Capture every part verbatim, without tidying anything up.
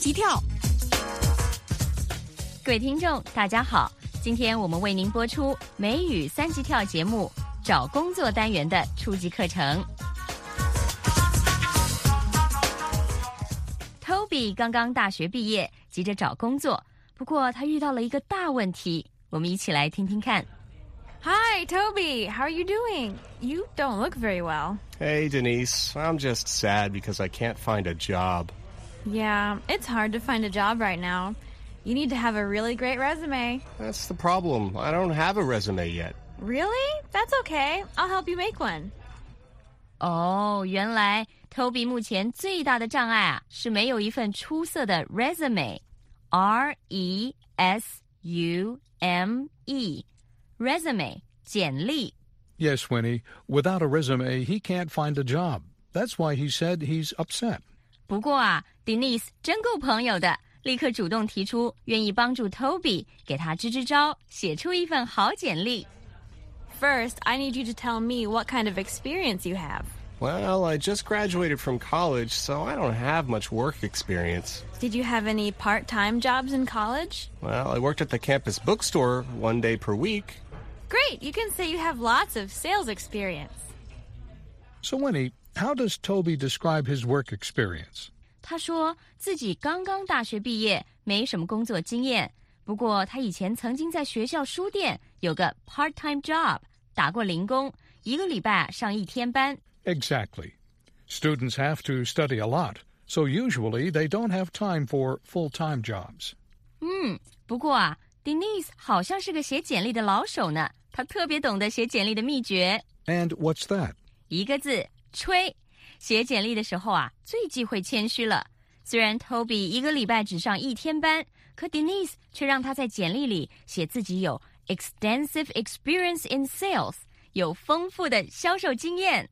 级跳。 各位听众大家好，今天我们为您播出美语三级跳节目找工作单元的初级课程。Toby 刚刚大学毕业，急着找工作，不过他遇到了一个大问题，我们一起来听听看。 Hi, Toby. How are you doing? You don't look very well. Hey, Denise. I'm just sad because I can't find a job. Yeah, it's hard to find a job right now. You need to have a really great resume. That's the problem. I don't have a resume yet. Really? That's okay. I'll help you make one. 哦，原来 Toby 目前最大的障碍啊，是没有一份出色的 resume。R E S U M E。Resume, 简历。 Yes, Winnie. Without a resume, he can't find a job. That's why he said he's upset. 不过啊 Denise 真够朋友的，立刻主动提出愿意帮助 Toby 给他支支招，写出一份好简历。 First, I need you to tell me what kind of experience you have. Well, I just graduated from college, so I don't have much work experience. Did you have any part-time jobs in college? Well, I worked at the campus bookstore one day per week. Great, you can say you have lots of sales experience. So, Winnie, how does Toby describe his work experience? 他说自己刚刚大学毕业，没什么工作经验，不过他以前曾经在学校书店有个 part-time job， 打过零工，一个礼拜上一天班。 Exactly. Students have to study a lot, so usually they don't have time for full-time jobs. 嗯，不过啊 Denise 好像是个写简历的老手呢，她特别懂得写简历的秘诀。 And what's that? 一个字，吹。写简历的时候啊，最忌讳谦虚了。虽然 Toby 一个礼拜只上一天班，可 Denise 却让他在简历里写自己有 extensive experience in sales， 有丰富的销售经验。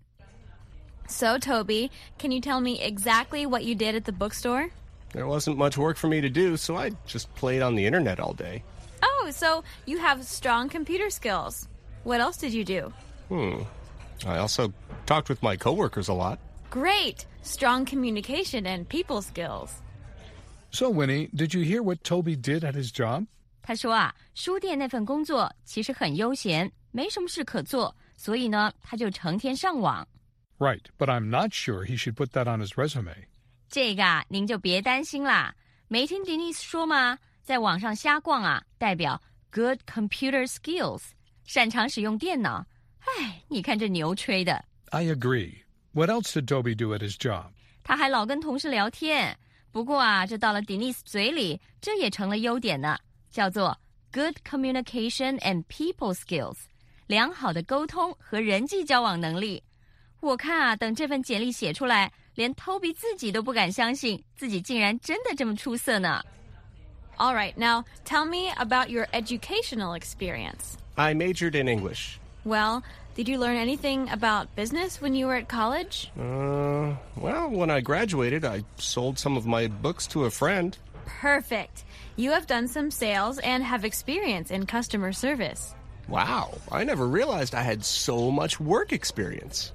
So, Toby, can you tell me exactly what you did at the bookstore? There wasn't much work for me to do, so I just played on the internet all day. Oh, so you have strong computer skills. What else did you do? Hmm. I also talked with my coworkers a lot. Great! Strong communication and people skills. So, Winnie, did you hear what Toby did at his job? 他说啊，书店那份工作其实很悠闲，没什么事可做，所以呢，他就成天上网。 Right, but I'm not sure he should put that on his resume. 这个啊，您就别担心啦。没听 Denise 说吗？在网上瞎逛啊，代表 good computer skills， 擅长使用电脑。唉，你看这牛吹的。 I agree. What else did Toby do at his job? 他还老跟同事聊天。不过啊，这到了 Denise 嘴里，这也成了优点呢，叫做 good communication and people skills， 良好的沟通和人际交往能力。我看啊，等这份简历写出来，连 Toby 自己都不敢相信，自己竟然真的这么出色呢。 All right, now tell me about your educational experience. I majored in English. Well, did you learn anything about business when you were at college? Uh, well, when I graduated, I sold some of my books to a friend. Perfect. You have done some sales and have experience in customer service. Wow, I never realized I had so much work experience.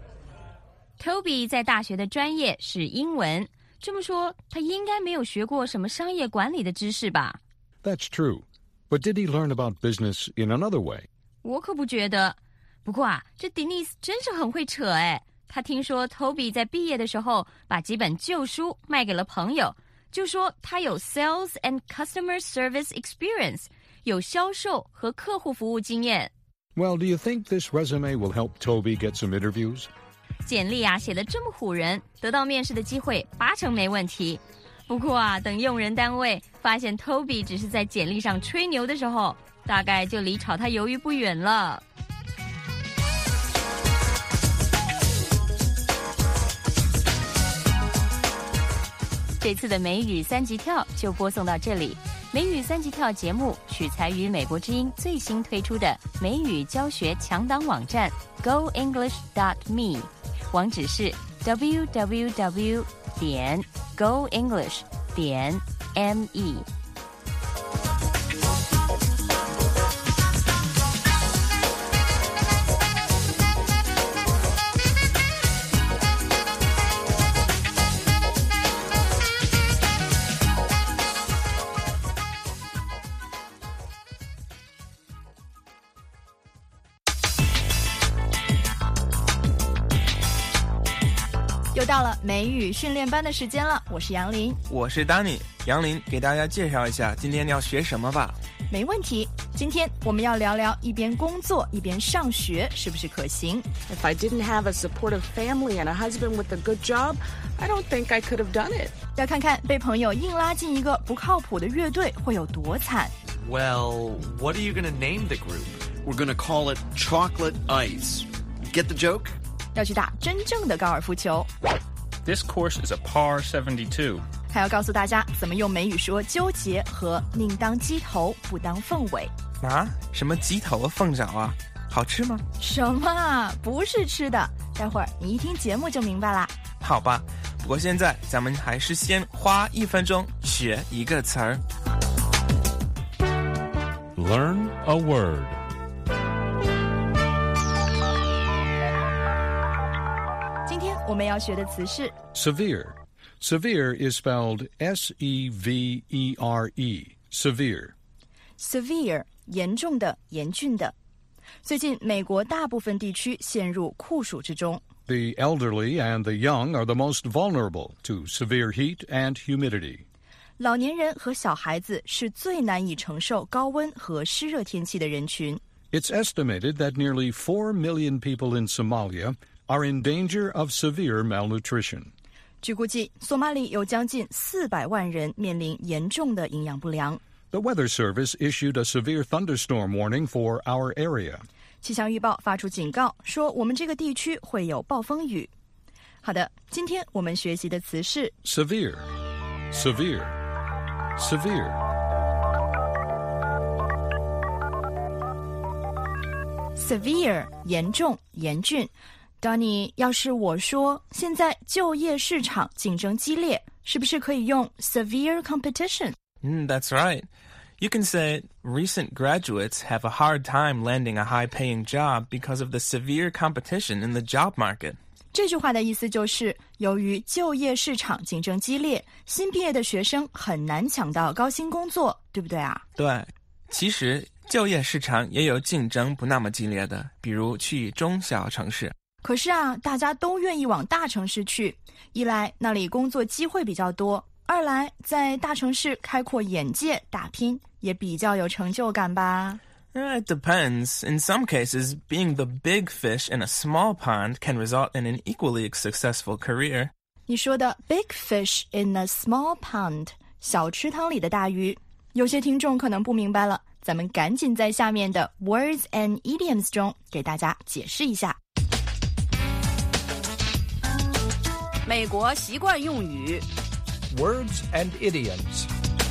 Toby 在大学的专业是英文，这么说他应该没有学过什么商业管理的知识吧？ That's true. But did he learn about business in another way? 我可不觉得。不过啊，这 Denise 真是很会扯哎。他听说 Toby 在毕业的时候把几本旧书卖给了朋友，就说他有 sales and customer service experience， 有销售和客户服务经验。 Well, do you think this resume will help Toby get some interviews? 简历啊写得这么唬人，得到面试的机会八成没问题。不过啊，等用人单位发现 Toby 只是在简历上吹牛的时候，大概就离炒他鱿鱼不远了。这次的美语三级跳就播送到这里。美语三级跳节目取材于美国之音最新推出的美语教学强档网站 go english dot me， 网址是 w w w 点 go english 点 m e。 又到了美语训练班的时间了，我是杨林， 我是 Danny。 杨林，给大家介绍一下今天要学什么吧。 没问题，今天我们要聊聊一边工作一边上学是不是可行。 If I didn't have a supportive family and a husband with a good job, I don't think I could have done it. 要看看被朋友硬拉进一个不靠谱的乐队会有多惨。 Well, what are you going to name the group? We're going to call it Chocolate Ice. Get the joke? 要去打真正的高尔夫球。 This course is a par seventy-two. 还要告诉大家怎么用美语说纠结和宁当鸡头不当凤尾。 啊？什么鸡头凤爪啊？好吃吗？ 什么啊？不是吃的，待会儿你一听节目就明白啦。 好吧，不过现在咱们还是先花一分钟学一个词儿。 Learn a word. 我们要学的词是 Severe. Severe is spelled S E V E R E. Severe. Severe, 严重的、严峻的。最近美国大部分地区陷入酷暑之中。 The elderly and the young are the most vulnerable to severe heat and humidity. 老年人和小孩子是最难以承受高温和湿热天气的人群。 It's estimated that nearly four million people in Somalia are in danger of severe malnutrition. 据估计，索马里有将近四百万人面临严重的营养不良。 The Weather Service issued a severe thunderstorm warning for our area. 气象预报发出警告，说我们这个地区会有暴风雨。好的，今天我们学习的词是 Severe. Severe. Severe. Severe, 严重、严峻。Danny, 要是我说现在就业市场竞争激烈，是不是可以用 severe competition? Mm, that's right. You can say recent graduates have a hard time landing a high-paying job because of the severe competition in the job market. 这句话的意思就是，由于就业市场竞争激烈，新毕业的学生很难抢到高薪工作，对不对啊？ 对，其实就业市场也有竞争不那么激烈的，比如去中小城市。 可是啊，大家都愿意往大城市去，一来那里工作机会比较多，二来在大城市开阔眼界打拼也比较有成就感吧。 It depends. In some cases, being the big fish in a small pond can result in an equally successful career. 你说的 big fish in a small pond, 小池塘里的大鱼，有些听众可能不明白了，咱们赶紧在下面的 words and idioms 中给大家解释一下。 美国习惯用语 Words and idioms.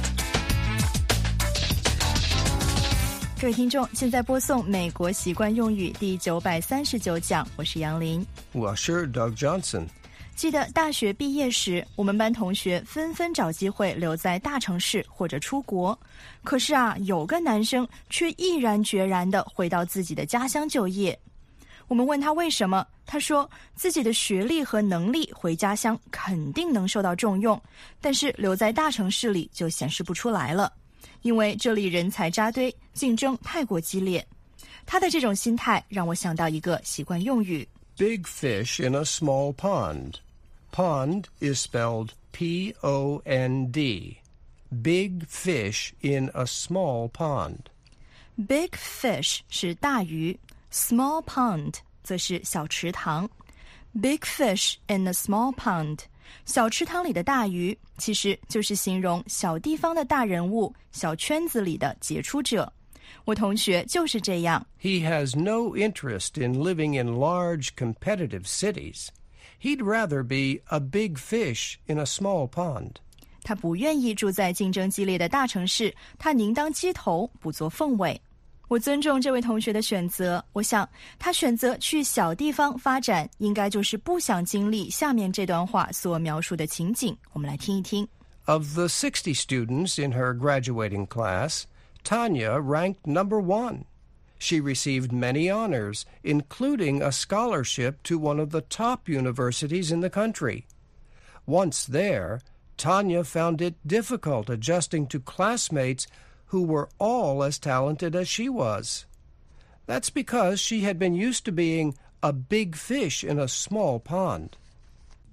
各位听众，现在播送美国习惯用语第九百三十九讲，我是杨林。 我是 Doug Johnson. 记得大学毕业时，我们班同学纷纷找机会留在大城市或者出国。可是啊，有个男生却毅然决然地回到自己的家乡就业。我们问他为什么，他说自己的学历和能力回家乡肯定能受到重用，但是留在大城市里就显示不出来了，因为这里人才扎堆，竞争太过激烈。他的这种心态让我想到一个习惯用语 Big fish in a small pond. Pond is spelled P O N D. Big fish in a small pond. Big fish 是大鱼， small pond 则是小池塘。 Big fish in a small pond， 小池塘里的大鱼其实就是形容小地方的大人物，小圈子里的杰出者。我同学就是这样。 He has no interest in living in large competitive cities. He'd rather be a big fish in a small pond. 他不愿意住在竞争激烈的大城市，他宁当鸡头不做凤尾。我尊重这位同学的选择，我想他选择去小地方发展，应该就是不想经历下面这段话所描述的情景。我们来听一听。 Of the sixty students in her graduating class, Tanya ranked number one. She received many honors, including a scholarship to one of the top universities in the country. Once there, Tanya found it difficult adjusting to classmates who were all as talented as she was. That's because she had been used to being a big fish in a small pond.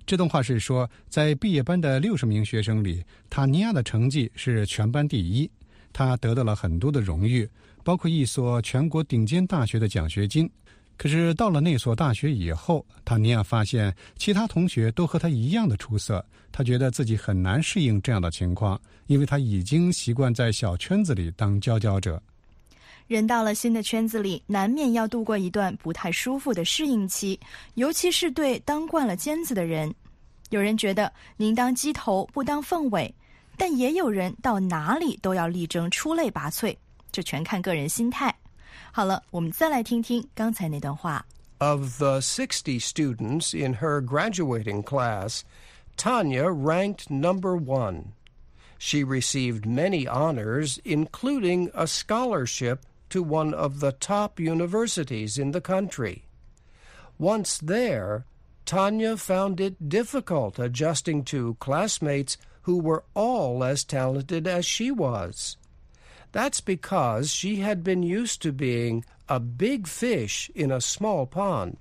这段话是说，在毕业班的六十名学生里，塔尼亚的成绩是全班第一，她得到了很多的荣誉，包括一所全国顶尖大学的奖学金。可是到了那所大学以后，塔尼亚发现其他同学都和她一样的出色，她觉得自己很难适应这样的情况，因为她已经习惯在小圈子里当佼佼者。 人到了新的圈子里，难免要度过一段不太舒服的适应期，尤其是对当惯了尖子的人。有人觉得宁当鸡头不当凤尾，但也有人到哪里都要力争出类拔萃，这全看个人心态。好了，我们再来听听刚才那段话。 Of the sixty students in her graduating class, Tanya ranked number one. She received many honors, including a scholarship to one of the top universities in the country. Once there, Tanya found it difficult adjusting to classmates who were all as talented as she was. That's because she had been used to being a big fish in a small pond.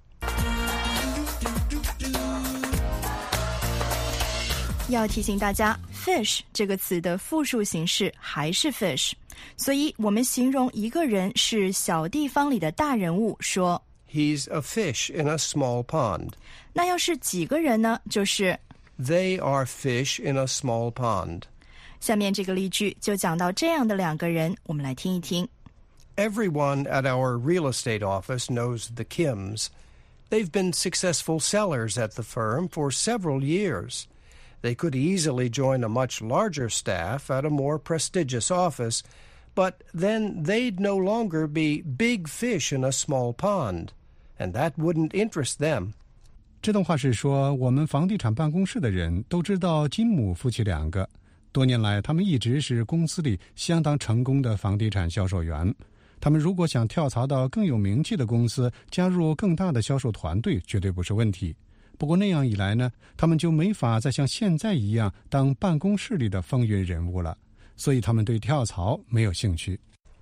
要提醒大家 fish 这个词的复数形式还是 fish， 所以我们形容一个人是小地方里的大人物说 He's a fish in a small pond. 那要是几个人呢，就是 They are fish in a small pond. 下面这个例句就讲到这样的两个人，我们来听一听。 Everyone at our real estate office knows the Kims. They've been successful sellers at the firm for several years. They could easily join a much larger staff at a more prestigious office, but then they'd no longer be big fish in a small pond, and that wouldn't interest them. 这段话是说，我们房地产办公室的人都知道金姆夫妻两个，多年来他们一直是公司里相当成功的房地产销售员。他们如果想跳槽到更有名气的公司，加入更大的销售团队，绝对不是问题。不过那样一来呢，他们就没法再像现在一样当办公室里的风云人物了，所以他们对跳槽没有兴趣。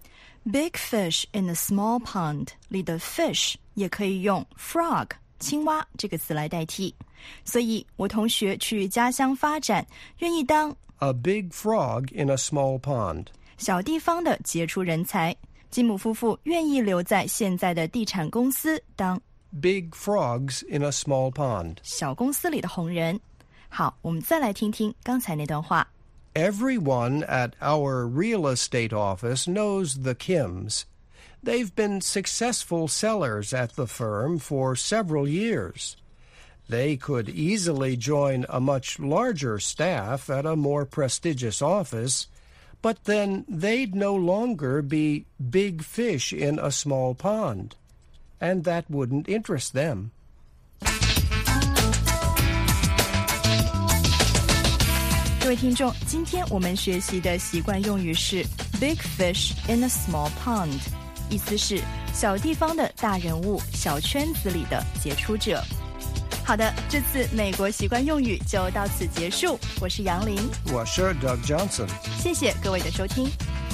Big fish in a small pond 里的 fish 也可以用 frog 青蛙这个词来代替，所以我同学去家乡发展，愿意当 A big frog in a small pond. 小地方的杰出人才。金姆夫妇愿意留在现在的地产公司当 Big frogs in a small pond. 小公司里的红人。好，我们再来听听刚才那段话。 Everyone at our real estate office knows the Kims. They've been successful sellers at the firm for several years. They could easily join a much larger staff at a more prestigious office, but then they'd no longer be big fish in a small pond, and that wouldn't interest them. 各位听众，今天我们学习的习惯用语是 big fish in a small pond， 意思是小地方的大人物，小圈子里的杰出者。好的，这次美国习惯用语就到此结束。我是杨林， 我是 Doug Johnson。 谢谢各位的收听。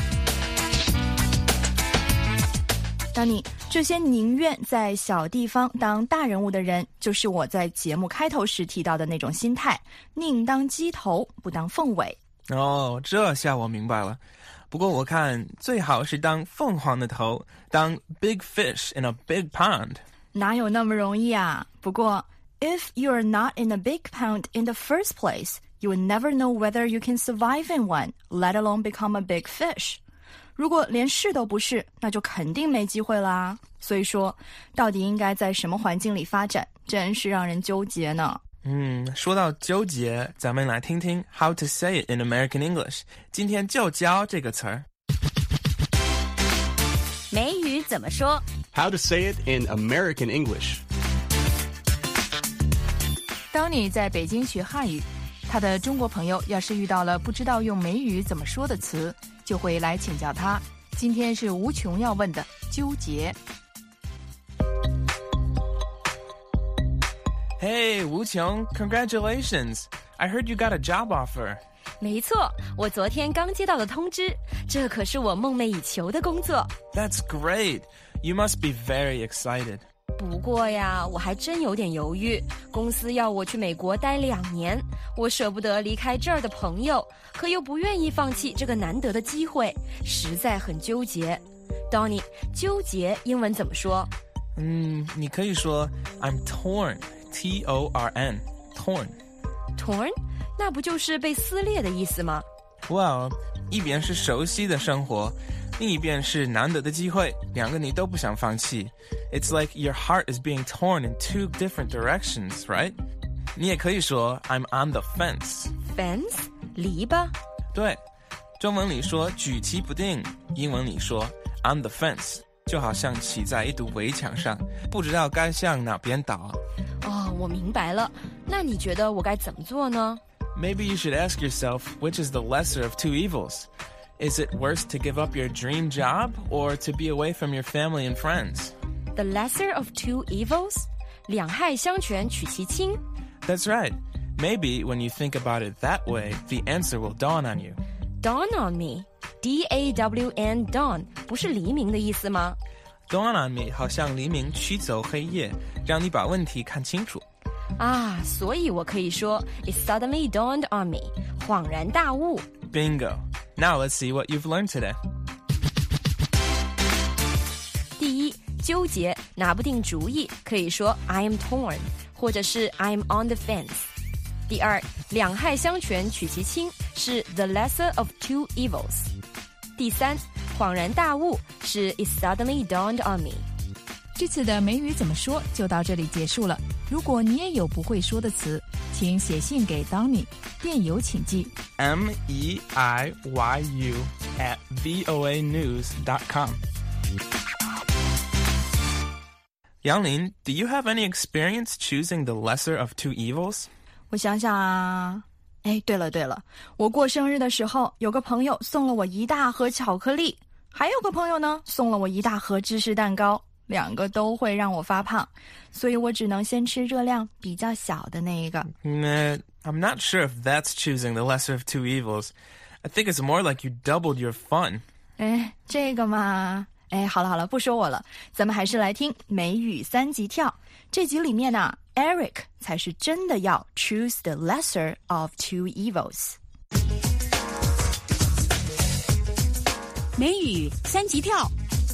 当你这些宁愿在小地方当大人物的人，就是我在节目开头时提到的那种心态，宁当鸡头不当凤尾。 哦，这下我明白了。不过我看最好是当凤凰的头，当 big fish in a big pond。 哪有那么容易啊？不过 if you're not in a big pond in the first place, you will never know whether you can survive in one, let alone become a big fish. 如果连是都不是，那就肯定没机会啦。所以说，到底应该在什么环境里发展，真是让人纠结呢。 嗯，说到纠结，咱们来听听 how to say it in American English。今天就教这个词儿。 美语怎么说 How to say it in American English. 当你在北京学汉语，他的中国朋友要是遇到了不知道用美语怎么说的词，就会来请教他。今天是无穷要问的纠结。 Hey, 吴琼 congratulations! I heard you got a job offer. 没错，我昨天刚接到的通知，这可是我梦寐以求的工作。 That's great. You must be very excited. 不过呀，我还真有点犹豫。公司要我去美国待两年，我舍不得离开这儿的朋友，可又不愿意放弃这个难得的机会，实在很纠结。Donnie， 纠结英文怎么说？ 嗯，你可以说 I'm torn, T O R N, torn. Torn？ 那不就是被撕裂的意思吗？ Well， 一边是熟悉的生活，另一边是难得的机会，两个你都不想放弃。It's like your heart is being torn in two different directions, right? 你也可以说 I'm on the fence. Fence？ 篱笆？ 对，中文里说举棋不定，英文里说 on the fence， 就好像骑在一堵围墙上，不知道该向哪边倒。 哦，我明白了。那你觉得我该怎么做呢？ Maybe you should ask yourself which is the lesser of two evils. Is it worse to give up your dream job or to be away from your family and friends? The lesser of two evils? 两害相权取其轻? That's right. Maybe when you think about it that way, the answer will dawn on you. Dawn on me? D A W N, dawn, 不是黎明的意思吗？ Dawn on me 好像黎明驱走黑夜，让你把问题看清楚。 啊，所以我可以说 It suddenly dawned on me, 恍然大悟。 Bingo. Now let's see what you've learned today. 第一，纠结，拿不定主意，可以说 I am torn, 或者是 I am on the fence. 第二，两害相权取其轻，是 the lesser of two evils. 第三，恍然大悟，是 It suddenly dawned on me. 这次的美语怎么说就到这里结束了。如果你也有不会说的词，请写信给 Donnie， 电邮请寄 M E I Y U at V O A news dot com. 杨林, do you have any experience choosing the lesser of two evils? 我想想啊，哎，对了对了，我过生日的时候，有个朋友送了我一大盒巧克力，还有个朋友呢，送了我一大盒芝士蛋糕。两个都会让我发胖，所以我只能先吃热量比较小的那一个。 Nah, I'm not sure if that's choosing the lesser of two evils. I think it's more like you doubled your fun. 哎，这个嘛，哎，好了好了，不说我了，咱们还是来听美语三级跳。这集里面呢 ，Eric 才是真的要 choose the lesser of two evils。 美语三级跳。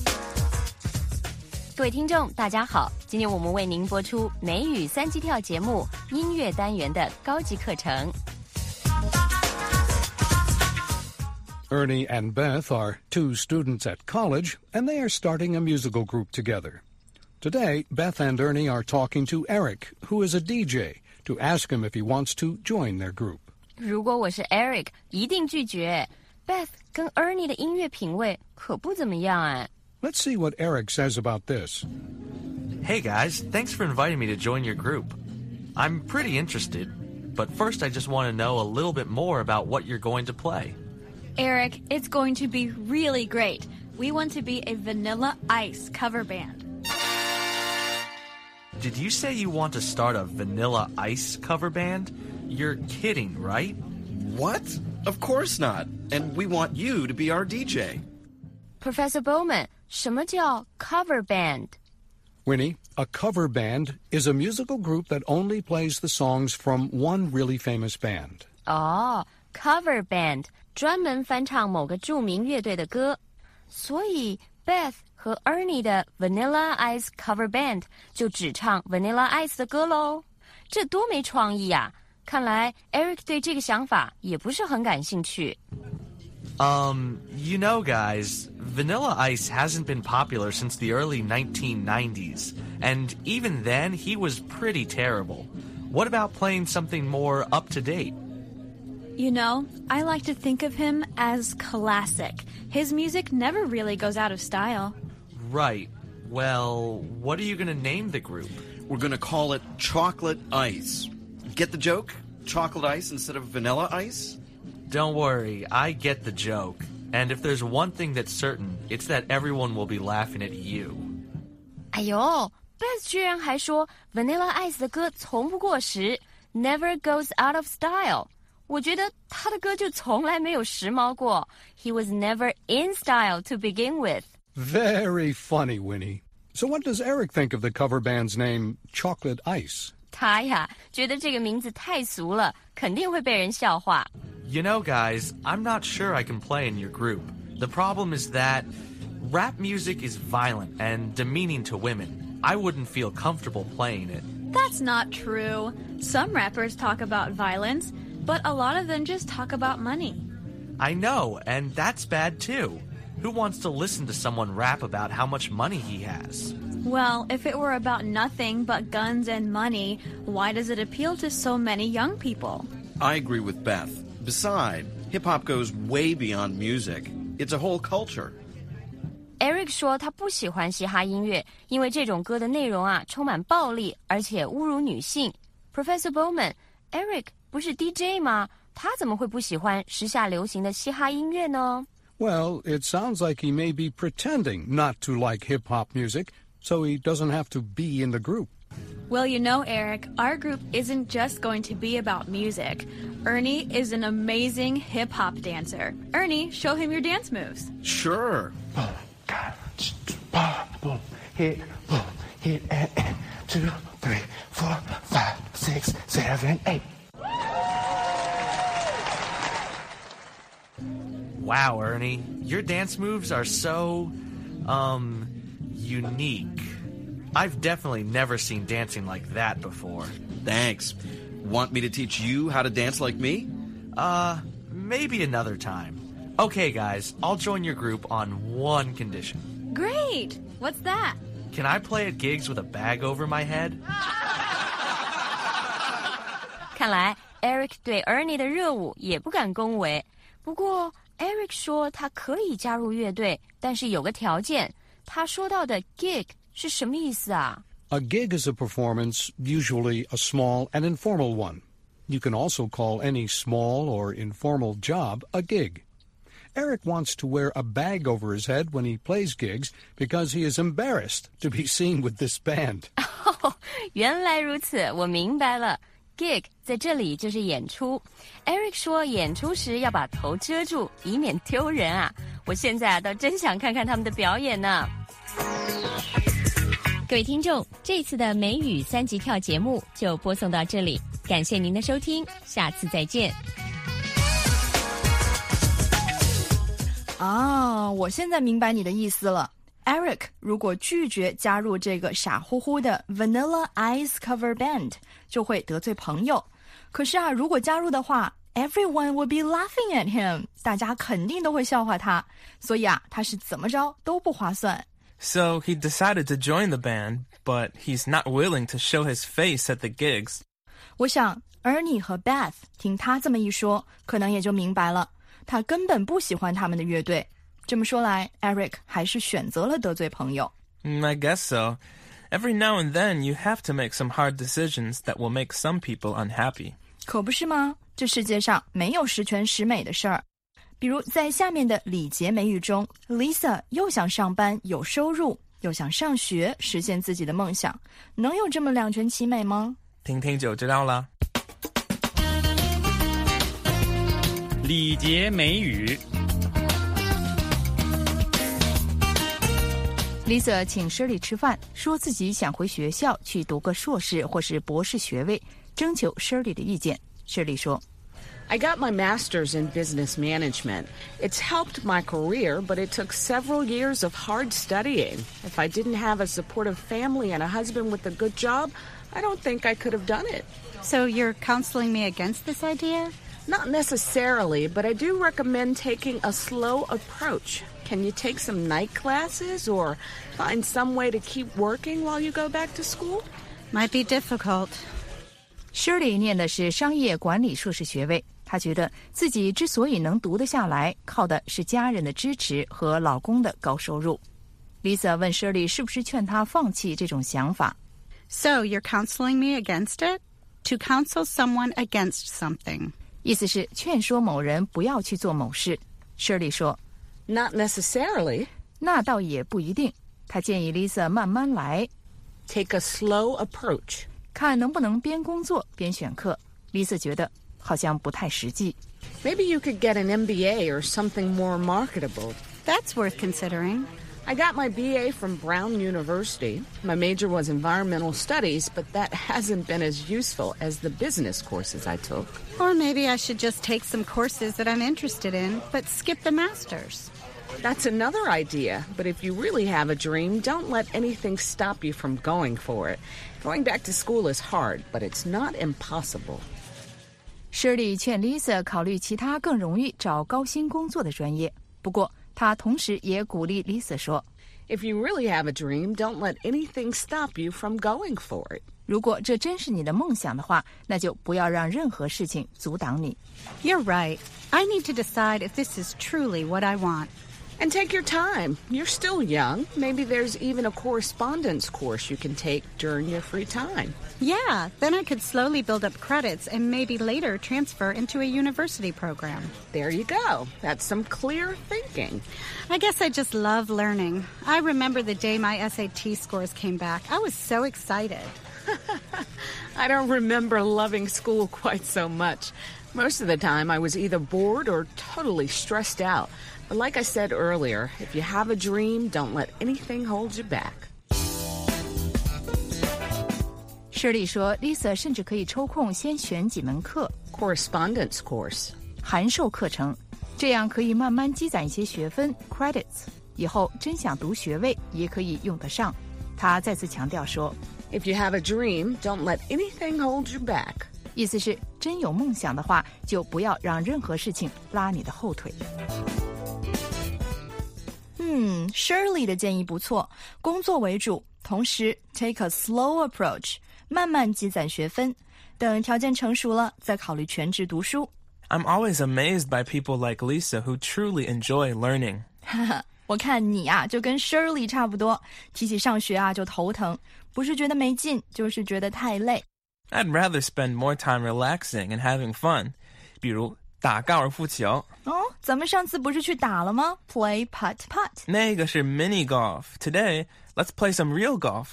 各位听众大家好，今天我们为您播出美语三级跳节目音乐单元的高级课程。 Ernie and Beth are two students at college, and they are starting a musical group together. Today, Beth and Ernie are talking to Eric, who is a D J, to ask him if he wants to join their group. 如果我是 Eric， 一定拒绝。Beth 跟 Ernie 的音乐品味可不怎么样哎。 Let's see what Eric says about this. Hey guys, thanks for inviting me to join your group. I'm pretty interested, but first I just want to know a little bit more about what you're going to play. Eric, it's going to be really great. We want to be a Vanilla Ice cover band. Did you say you want to start a Vanilla Ice cover band? You're kidding, right? What? Of course not. And we want you to be our D J. Professor Bowman, 什么叫 cover band? Winnie, a cover band is a musical group that only plays the songs from one really famous band. 哦、oh, cover band 专门翻唱某个著名乐队的歌，所以 Beth 和 Ernie 的 Vanilla Ice cover band 就只唱 Vanilla Ice 的歌咯。这多没创意啊！看来 Eric 对这个想法也不是很感兴趣。 Um, you know, guys, Vanilla Ice hasn't been popular since the early nineteen nineties, and even then, he was pretty terrible. What about playing something more up-to-date? You know, I like to think of him as classic. His music never really goes out of style. Right. Well, what are you going to name the group? We're going to call it Chocolate Ice. Get the joke? Chocolate ice instead of vanilla ice? Don't worry, I get the joke. And if there's one thing that's certain, it's that everyone will be laughing at you. 哎呦 Beth 居然还说 Vanilla Ice 的歌从不过时 Never goes out of style 我觉得他的歌就从来没有时髦过 He was never in style to begin with. Very funny, Winnie. So what does Eric think of the cover band's name, Chocolate Ice? 他呀，觉得这个名字太俗了，肯定会被人笑话。 You know, guys, I'm not sure I can play in your group. The problem is that rap music is violent and demeaning to women. I wouldn't feel comfortable playing it. That's not true. Some rappers talk about violence, but a lot of them just talk about money. I know, and that's bad too. Who wants to listen to someone rap about how much money he has? Well, if it were about nothing but guns and money, why does it appeal to so many young people? I agree with Beth. Besides, hip-hop goes way beyond music. It's a whole culture. Eric 说他不喜欢嘻哈音乐，因为这种歌的内容啊充满暴力，而且侮辱女性。Professor Bowman, Eric 不是 D J 吗？他怎么会不喜欢时下流行的嘻哈音乐呢？ Well, it sounds like he may be pretending not to like hip-hop music, so he doesn't have to be in the group. Well, you know, Eric, our group isn't just going to be about music. Ernie is an amazing hip-hop dancer. Ernie, show him your dance moves. Sure. Boom, boom, hit, boom, hit, and, and two, three, four, five, six, seven, eight. Wow, Ernie, your dance moves are so, um, unique. I've definitely never seen dancing like that before. Thanks. Want me to teach you how to dance like me? Uh, maybe another time. Okay, guys, I'll join your group on one condition. Great! What's that? Can I play at gigs with a bag over my head? 看来 Eric 对 Ernie 的热舞也不敢恭维。不过 Eric 说他可以加入乐队，但是有个条件。他说到的 gig 是什么意思啊？ A gig is a performance, usually a small and informal one. You can also call any small or informal job a gig. Eric wants to wear a bag over his head when he plays gigs because he is embarrassed to be seen with this band. 哦，原来如此，我明白了。Gig 在这里就是演出。Eric 说演出时要把头遮住，以免丢人啊。我现在啊，倒真想看看他们的表演呢。各位听众，这次的美语三级跳节目就播送到这里，感谢您的收听，下次再见。 啊，我现在明白你的意思了。Eric 如果拒绝加入这个傻乎乎的 Vanilla Ice Cover Band， 就会得罪朋友。可是啊，如果加入的话 ，Everyone will be laughing at him， 大家肯定都会笑话他。所以啊，他是怎么着都不划算。 So he decided to join the band, but he's not willing to show his face at the gigs. 我想 Ernie 和 Beth 听他这么一说，可能也就明白了，他根本不喜欢他们的乐队。这么说来 Eric 还是选择了得罪朋友。 Mm, I guess so. Every now and then you have to make some hard decisions that will make some people unhappy. 可不是吗？这世界上没有十全十美的事儿。比如在下面的礼节美语中 Lisa 又想上班有收入，又想上学实现自己的梦想，能有这么两全其美吗？ 听听就知道了。 礼节美语。 Lisa 请 Shirley 吃饭，说自己想回学校去读个硕士或是博士学位，征求 Shirley 的意见。Shirley 说 I got my master's in business management. It's helped my career, but it took several years of hard studying. If I didn't have a supportive family and a husband with a good job, I don't think I could have done it. So you're counseling me against this idea? Not necessarily, but I do recommend taking a slow approach. Can you take some night classes or find some way to keep working while you go back to school? Might be difficult. Shirley 念的是商业管理硕士学位，她觉得自己之所以能读得下来，靠的是家人的支持和老公的高收入。Lisa 问 Shirley 是不是劝她放弃这种想法。 So you're counseling me against it? To counsel someone against something. 意思是劝说某人不要去做某事。Shirley 说 Not necessarily. 那倒也不一定。他建议 Lisa 慢慢来 Take a slow approach. 看能不能边工作边选课。Lisa 觉得好像不太实际。 Maybe you could get an M B A or something more marketable. That's worth considering. I got my B A from Brown University. My major was environmental studies, but that hasn't been as useful as the business courses I took. Or maybe I should just take some courses that I'm interested in, but skip the master's. That's another idea, but if you really have a dream, don't let anything stop you from going for it. Going back to school is hard, but it's not impossible. Shirley 劝 Lisa 考虑其他更容易找高薪工作的专业，不过她同时也鼓励 Lisa 说 If you really have a dream, don't let anything stop you from going for it. 如果这真是你的梦想的话，那就不要让任何事情阻挡你。 You're right. I need to decide if this is truly what I want. And take your time. You're still young. Maybe there's even a correspondence course you can take during your free time. Yeah, then I could slowly build up credits and maybe later transfer into a university program. There you go. That's some clear thinking. I guess I just love learning. I remember the day my S A T scores came back. I was so excited. I don't remember loving school quite so much. Most of the time, I was either bored or totally stressed out. But like I said earlier, if you have a dream, don't let anything hold you back. Shirley 说 Lisa 甚至可以抽空先选几门课 Correspondence course 函授课程，这样可以慢慢积攒一些学分 credits， 以后真想读学位也可以用得上。他再次强调说 If you have a dream, don't let anything hold you back. 意思是真有梦想的话，就不要让任何事情拉你的后腿。 嗯 Shirley 的建议不错，工作为主，同时 take a slow approach， 慢慢积攒学分，等条件成熟了再考虑全职读书。 I'm always amazed by people like Lisa who truly enjoy learning. 哈哈，我看你啊就跟 Shirley 差不多，提起上学啊就头疼，不是觉得没劲，就是觉得太累。 I'd rather spend more time relaxing and having fun. 比如打高尔夫球。 哦，咱们上次不是去打了吗？ Play putt-putt。 那个是 mini golf. Today, let's play some real golf.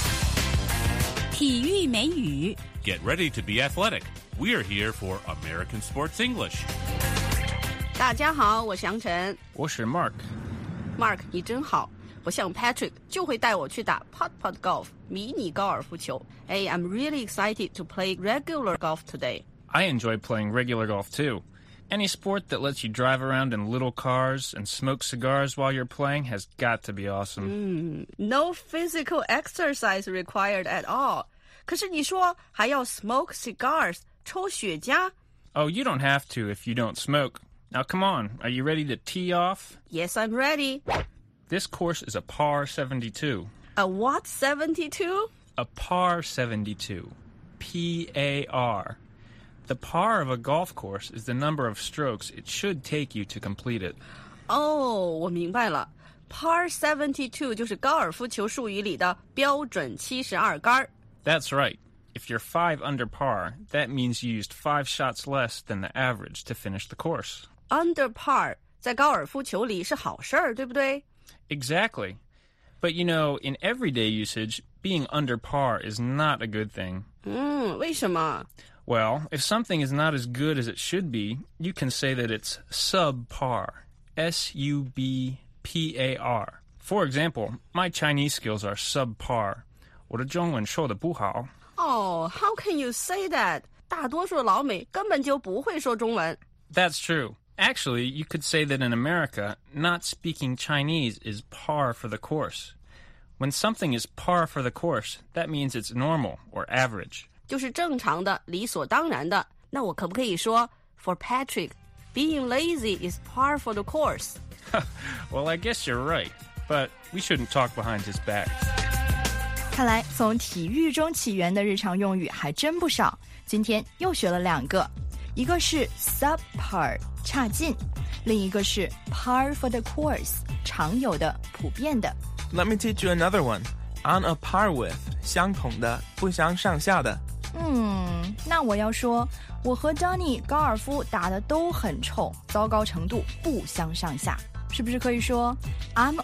体育美语 Get ready to be athletic. We're here for American Sports English. 大家好，我是杨晨。 我是 Mark。 Mark， 你真好。不像 Patrick 就会带我去打 putt-putt golf 迷你高尔夫球。Hey, I'm really excited to play regular golf today. I enjoy playing regular golf too. Any sport that lets you drive around in little cars and smoke cigars while you're playing has got to be awesome. Mm, no physical exercise required at all. 可是你说还要 smoke cigars 抽雪茄？ Oh, you don't have to if you don't smoke. Now come on, are you ready to tee off? Yes, I'm ready. This course is a par seventy-two. A what seventy-two? A par seventy-two. P A R. The par of a golf course is the number of strokes it should take you to complete it. 哦，我明白了。Par seventy-two 就是高尔夫球术语里的标准七十二杆。 That's right. If you're five under par, that means you used five shots less than the average to finish the course. Under par 在高尔夫球里是好事儿，对不对？ Exactly. But you know, in everyday usage, being under par is not a good thing. 嗯，为什么？ Well, if something is not as good as it should be, you can say that it's subpar. S U B P A R. For example, my Chinese skills are subpar. 我的中文说得不好。 Oh, how can you say that? 大多数老美根本就不会说中文。 That's true. Actually, you could say that in America, not speaking Chinese is par for the course. When something is par for the course, that means it's normal or average. 就是正常的，理所当然的。那我可不可以说 For Patrick, being lazy is par for the course? Well, I guess you're right, but we shouldn't talk behind his back. 看来从体育中起源的日常用语还真不少，今天又学了两个，一个是 subpar 差劲，另一个是 par for the course 常有的普遍的。 Let me teach you another one. On a par with 相同的，不相上下的。 嗯，那我要说我和 Donnie 高尔夫打得都很臭，糟糕程度不相上下，是不是可以说 I'm